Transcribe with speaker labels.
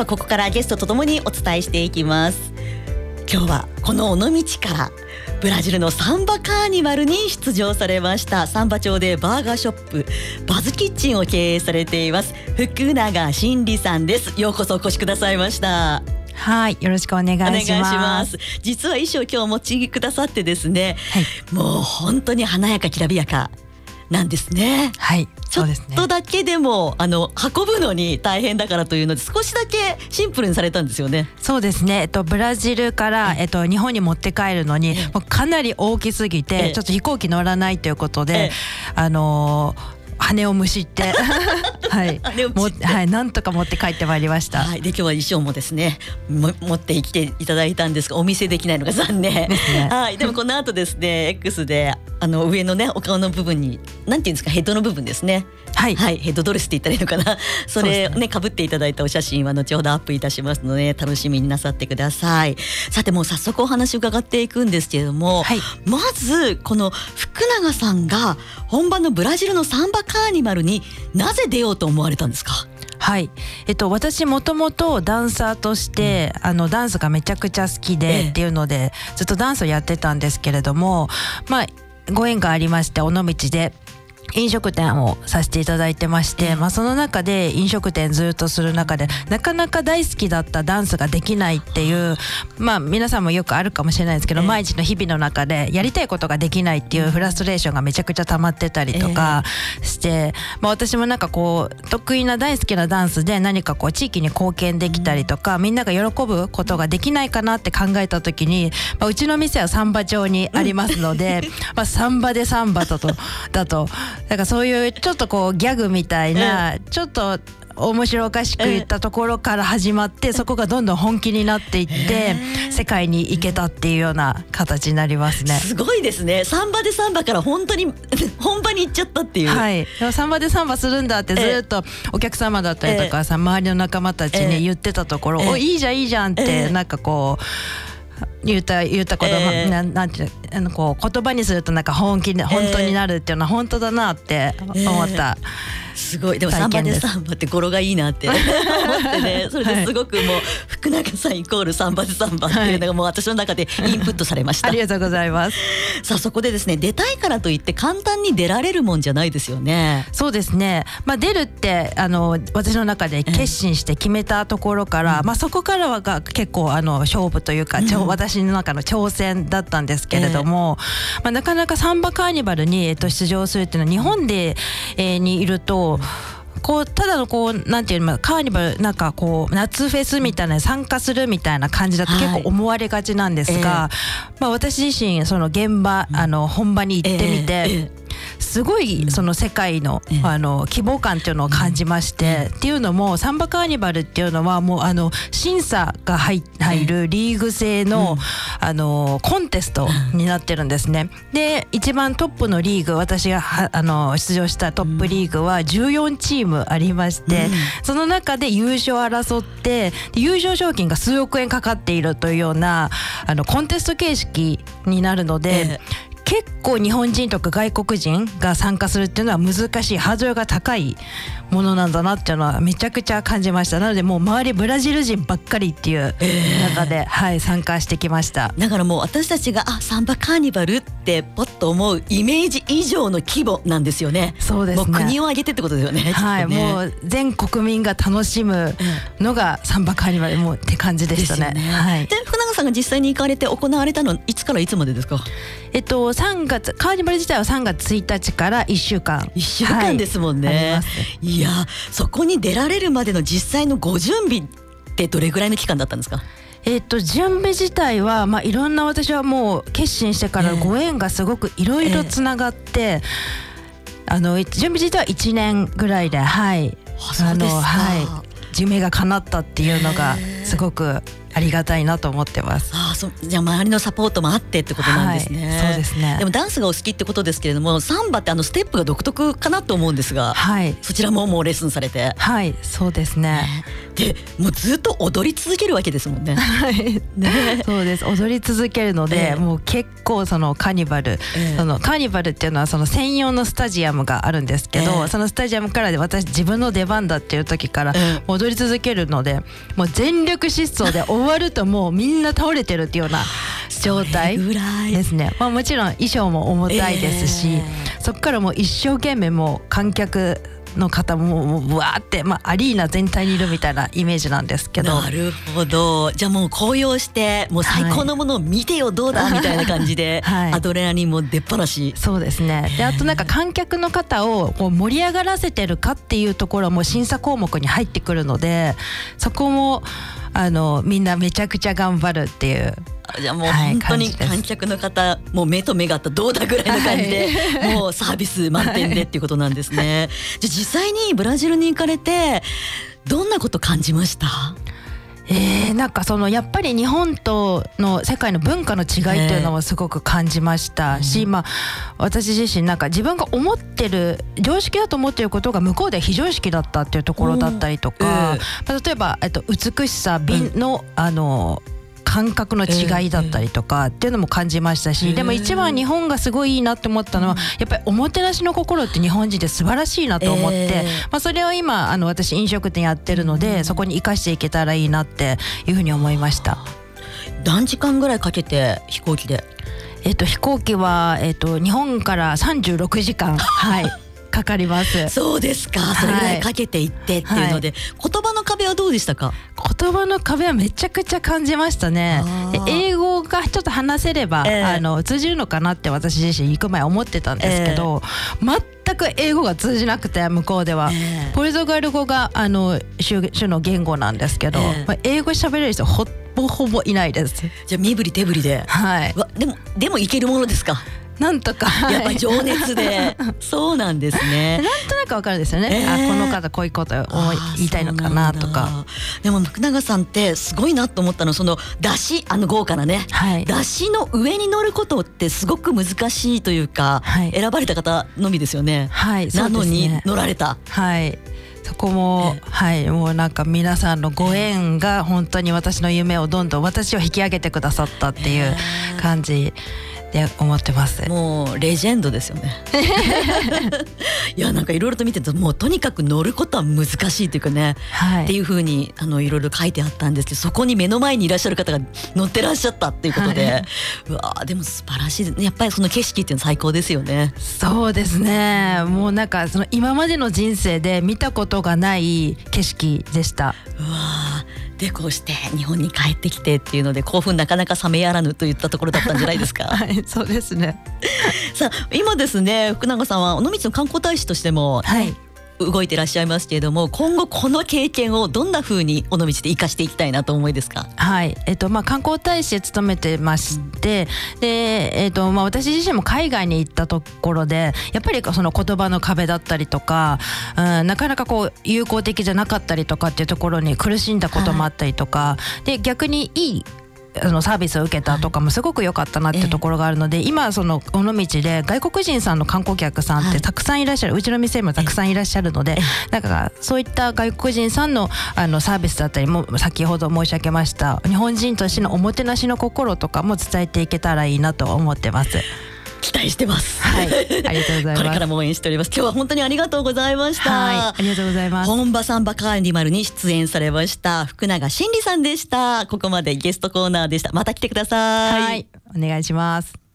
Speaker 1: はここからゲストとともにお伝えしていきます。今日はこの尾道からブラジルのサンバカーニバルに出場されました。サンバ町でバーガーショップバズキッチンを経営されています福永真理さんです。ようこそお越しくださいました。
Speaker 2: はい、よろしくお願いします。
Speaker 1: 実は衣装今日お持ちくださってですね、
Speaker 2: はい、
Speaker 1: もう本当に華やかきらびやかなんですね。
Speaker 2: はい、
Speaker 1: ちょっとだけでも運ぶのに大変だからというので少しだけシンプルにされたんですよね。
Speaker 2: そうですね、ブラジルから、日本に持って帰るのにもうかなり大きすぎて、ちょっと飛行機乗らないということで、羽をむしってはい、はい、なんとか持って帰ってまいりました。
Speaker 1: はい、で今日は衣装もですね持ってきていただいたんですがお見せできないのが残念ですね。はい、でもこの後ですねX で上のねお顔の部分になんていうんですかヘッドの部分ですね。はい、はい、ヘッドドレスって言ったらいいのかなそれね被っていただいたお写真は後ほどアップいたしますので楽しみになさってください。さてもう早速お話を伺っていくんですけれども、はい、まずこの福永さんが本場のブラジルのサンバカーニバルになぜ出ようと思われたんですか？
Speaker 2: はい、私もともとダンサーとして、ダンスがめちゃくちゃ好きで、っていうのでずっとダンスをやってたんですけれども、ご縁がありまして尾道で飲食店をさせていただいてまして、その中で飲食店ずっとする中でなかなか大好きだったダンスができないっていう、皆さんもよくあるかもしれないですけど、毎日の日々の中でやりたいことができないっていうフラストレーションがめちゃくちゃ溜まってたりとかして、私もなんかこう得意な大好きなダンスで何かこう地域に貢献できたりとか、みんなが喜ぶことができないかなって考えた時に、うちの店はサンバ町にありますので、サンバでサンバだとだからそういうちょっとこうギャグみたいな、ちょっと面白おかしく言ったところから始まって、そこがどんどん本気になっていって世界に行けたっていうような形になりますね。
Speaker 1: すごいですね。サンバでサンバから本当に本場に行っちゃったっていう。
Speaker 2: はい、でもサンバでサンバするんだってずっとお客様だったりとか周りの仲間たちに言ってたところ、おいいじゃんいいじゃんってなんかこう言ったこと、なんてこう言葉にするとなんか本当になるっていうのは本当だなって思った、
Speaker 1: すごい。でもサンバでサンバって語呂がいいなって思ってねそれですごくもう福永さんイコールサンバでサンバっていうのがもう私の中でインプットされました
Speaker 2: ありがとうございます。
Speaker 1: さあそこでですね出たいからといって簡単に出られるもんじゃないですよね。
Speaker 2: そうですね、出るって私の中で決心して決めたところから、そこからはが結構勝負というか、私の中の挑戦だったんですけれども、なかなかサンバカーニバルに、出場するっていうのは日本で、にいるとこうただのこうなんていうのカーニバルなんかこう夏フェスみたいな参加するみたいな感じだと結構思われがちなんですが、私自身その現場本場に行ってみて、すごいその世界の規模感っていうのを感じまして、っていうのもサンバカーニバルっていうのはもう審査が入るリーグ制のコンテストになってるんですね。で一番トップのリーグ、私が出場したトップリーグは14チームありまして、その中で優勝を争って優勝賞金が数億円かかっているというようなコンテスト形式になるので、結構日本人とか外国人が参加するっていうのは難しい、ハードルが高いものなんだなっていうのはめちゃくちゃ感じました。なのでもう周りブラジル人ばっかりっていう中で、参加してきました。
Speaker 1: だからもう私たちがサンバカーニバルってポッと思うイメージ以上の規模なんですよね。
Speaker 2: そうですね、
Speaker 1: もう国を挙げてってことですよね。
Speaker 2: もう全国民が楽しむのがサンバカーニバルもうって感じでしたね。
Speaker 1: で福永さんが実際に行かれて行われたのはいつからいつまでですか
Speaker 2: ？3月カーニバル自体は3月1日から1週間
Speaker 1: 1週間ですもんね。いやそこに出られるまでの実際のご準備ってどれぐらいの期間だったんですか？
Speaker 2: 準備自体はいろんな私はもう決心してからご縁がすごくいろいろつながって、準備自体は1年ぐらいで、
Speaker 1: そうですか。
Speaker 2: 夢が叶ったっていうのがすごくありがたいなと思ってます。
Speaker 1: じゃあ周りのサポートもあってってことなんですね。
Speaker 2: そうですね。
Speaker 1: でもダンスがお好きってことですけれども、サンバってステップが独特かなと思うんですが、そちらももうレッスンされて。
Speaker 2: そうですね。
Speaker 1: でもうずっと踊り続けるわけですもんね。
Speaker 2: そうです。踊り続けるので、もう結構そのカーニバル、カーニバルっていうのはその専用のスタジアムがあるんですけど、そのスタジアムからで私自分の出番だっていう時から踊り続けるので、もう全力疾走で終わるともうみんな倒れてるっていうような状態ですね。もちろん衣装も重たいですし、そこからもう一生懸命もう観客の方もうわーって、アリーナ全体にいるみたいなイメージなんですけど。
Speaker 1: なるほど。じゃあもう高揚してもう最高のものを見てよどうだみたいな感じで、アドレナリンも出っ放し。
Speaker 2: そうですね。であとなんか観客の方をこう盛り上がらせてるかっていうところも審査項目に入ってくるので、そこもみんなめちゃくちゃ頑張るっていう。
Speaker 1: じゃあもう本当に観客の方もう目と目があったどうだぐらいの感じで、もうサービス満点でっていうことなんですね。じゃあ実際にブラジルに行かれてどんなこと感じました？
Speaker 2: なんかやっぱり日本との世界の文化の違いっていうのもすごく感じましたし、私自身なんか自分が思ってる常識だと思ってることが向こうで非常識だったっていうところだったりとか、例えば美しさ美の感覚の違いだったりとかっていうのも感じましたし、でも一番日本がすごいいいなって思ったのはやっぱりおもてなしの心って日本人で素晴らしいなと思って、それを今私飲食店やってるので、そこに生かしていけたらいいなっていうふうに思いました。
Speaker 1: 何時間ぐらいかけて飛行機で？
Speaker 2: 飛行機は、日本から36時間かかります。
Speaker 1: そうですか。それぐらいかけていってっていうので、言葉の壁はどうでしたか？
Speaker 2: 言葉の壁はめちゃくちゃ感じましたね。英語がちょっと話せれば、通じるのかなって私自身行く前思ってたんですけど、全く英語が通じなくて向こうでは、ポルトガル語が主の言語なんですけど、英語喋れる人ほぼいないです。
Speaker 1: じゃあ身振り手振りで、でもいけるものですか？
Speaker 2: なんとか
Speaker 1: やっぱ情熱でそうなんですね。
Speaker 2: なんとなくわかるんですよね。この方こういうことを言いたいのかなとか。
Speaker 1: でも福永さんってすごいなと思ったの、その出汁豪華なね、出汁の上に乗ることってすごく難しいというか、選ばれた方のみですよね。なのに乗られた。
Speaker 2: そこももうなんか皆さんのご縁が本当に私の夢をどんどん私を引き上げてくださったっていう感じで思ってます。
Speaker 1: もうレジェンドですよね。いやなんかいろいろと見てると、もうとにかく乗ることは難しいというかね、っていう風にいろいろ書いてあったんですけど、そこに目の前にいらっしゃる方が乗ってらっしゃったっていうことで、うわでも素晴らしいですね。やっぱりその景色っていうのは最高ですよね。
Speaker 2: そうですね。もうなんか今までの人生で見たことがない景色でした。で
Speaker 1: こうして日本に帰ってきてっていうので興奮なかなか冷めやらぬといったところだったんじゃないですか？
Speaker 2: そうですね。
Speaker 1: さあ今ですね、福永さんは尾道の観光大使としても、動いていらっしゃいますけれども、今後この経験をどんな風に尾道で生かしていきたいなと思いですか？
Speaker 2: 観光大使で務めてまして、で私自身も海外に行ったところでやっぱりその言葉の壁だったりとか、なかなかこう友好的じゃなかったりとかっていうところに苦しんだこともあったりとか、で逆にいいサービスを受けたとかもすごく良かったなっていうところがあるので、今その尾道で外国人さんの観光客さんってたくさんいらっしゃる、うちの店にもたくさんいらっしゃるので、だからそういった外国人さんのサービスだったりも、先ほど申し上げました日本人としてのおもてなしの心とかも伝えていけたらいいなと思ってます。
Speaker 1: 期待してます。
Speaker 2: ありがとうございます。
Speaker 1: これからも応援しております。今日は本当にありがとうございました。
Speaker 2: ありがとうございます。
Speaker 1: 本場サンバカーニバルに出演されました福永真理さんでした。ここまでゲストコーナーでした。また来てください。
Speaker 2: お願いします。